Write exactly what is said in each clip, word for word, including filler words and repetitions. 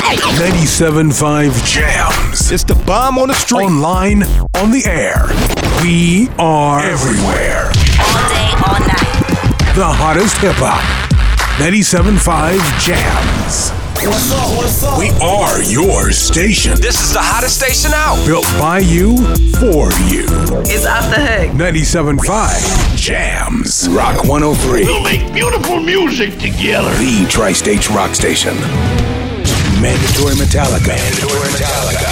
ninety-seven point five Jams. It's the bomb on the street. Online, on the air. We are everywhere. All day, all night. The hottest hip-hop. ninety-seven point five Jams. What's up? What's up? We are your station. This is the hottest station out. Built by you, for you. It's off the hook. ninety-seven point five Jams. Rock one oh three. We'll make beautiful music together. The Tri-State Rock Station. Mandatory Metallica. Mandatory Metallica.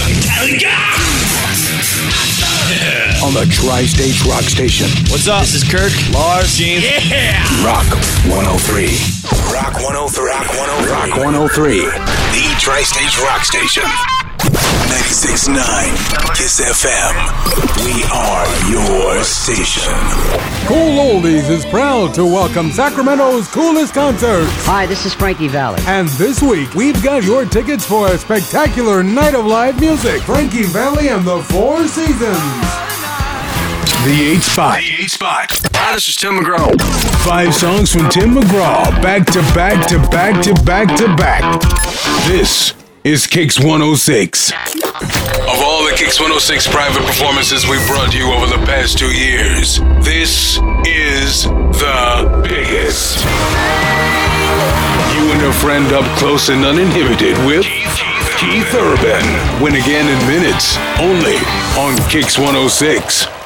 On the Tri-State Rock Station. What's up? This is Kirk, Lars, James. Yeah! Rock one oh three. Rock one oh three. Rock one oh three. Rock one oh three. The Tri-State Rock Station. ninety-six point nine Kiss F M. We are your station. Cool Oldies is proud to welcome Sacramento's coolest concerts. Hi, this is Frankie Valli. And this week, we've got your tickets for a spectacular night of live music. Frankie Valli and the Four Seasons. The eighth spot. The eighth spot. Hi, this is Tim McGraw. Five songs from Tim McGraw. Back to back to back to back to back. This is Kicks one oh six. Of all the Kicks one oh six private performances we've brought you over the past two years, this is the biggest. You and a friend up close and uninhibited with Keith Urban. Win again in minutes, only on Kicks one oh six.